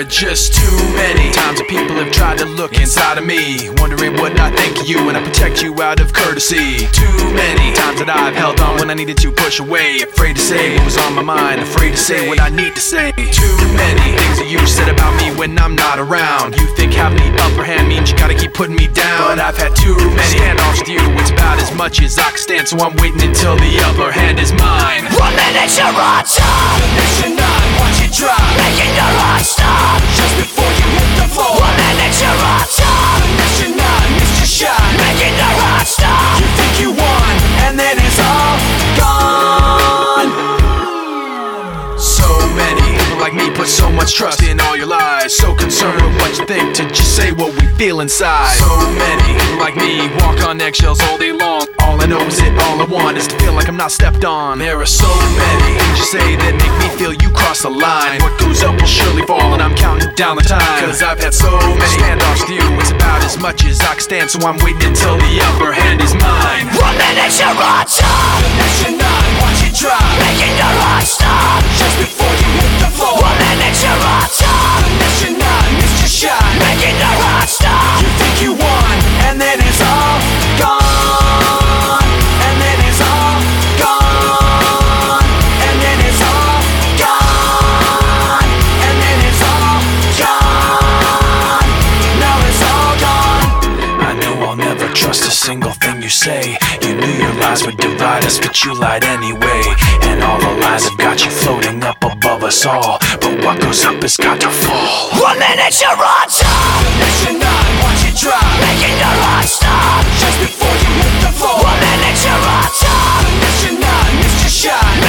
are just too many times that people have tried to look inside of me, wondering what I think of you when I protect you out of courtesy. Too many times that I've held on when I needed to push away, afraid to say what was on my mind, afraid to say what I need to say. Too many things that you said about me when I'm not around. You think having the upper hand means you gotta keep putting me down, but I've had too many standoffs with you. It's about as much as I can stand, so I'm waiting until the upper hand is mine. 1 minute you're on top, next you're not, watch it drop, making the heart stop just before you hit the floor. 1 minute you're on top, next you're not, missed your shot, making the heart stop. you think you won, and then it's all gone. So many people like me put so much trust in all your lies, so concerned with what you think to just say what we feel inside. So many people like me walk on eggshells all day long. All I know is all I want is to feel like I'm not stepped on. There are so many things you say that make me feel you cross the line. What goes up will surely fall, and I'm counting down the time, cause I've had so many standoffs with you. It's about as much as I can stand, so I'm waiting until the upper hand is mine. 1 minute you're on top, next you're not, watch it drop, making the heart stop just before you hit the floor. 1 minute you're on top, next you're not, missed your shot, making the heart stop. you think you won, and then it's all gone. And then it's all gone. And then it's all gone. And then it's all gone. Now it's all gone. I know I'll never trust a single thing you say. You knew your lies would divide us, but you lied anyway. And all the lies have got you floating up above us all, but what goes up has got to fall. 1 minute you're on top, next you're not, watch it drop, making the heart stop just before you hit the floor. 1 minute you're on top, next you're not, missed your shot,